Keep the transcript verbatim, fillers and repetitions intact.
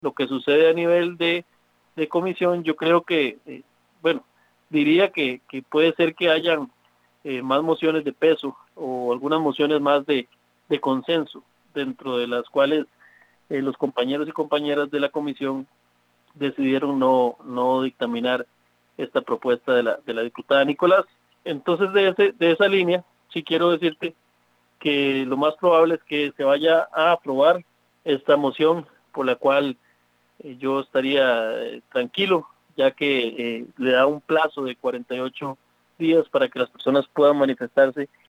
lo que sucede a nivel de, de comisión, yo creo que, eh, bueno, diría que, que puede ser que hayan eh, más mociones de peso o algunas mociones más de, de consenso, dentro de las cuales eh, los compañeros y compañeras de la comisión decidieron no, no dictaminar esta propuesta de la, de la diputada Nicolás. Entonces, de, ese, de esa línea, sí quiero decirte que lo más probable es que se vaya a aprobar esta moción, por la cual eh, yo estaría eh, tranquilo, ya que eh, le da un plazo de cuarenta y ocho días para que las personas puedan manifestarse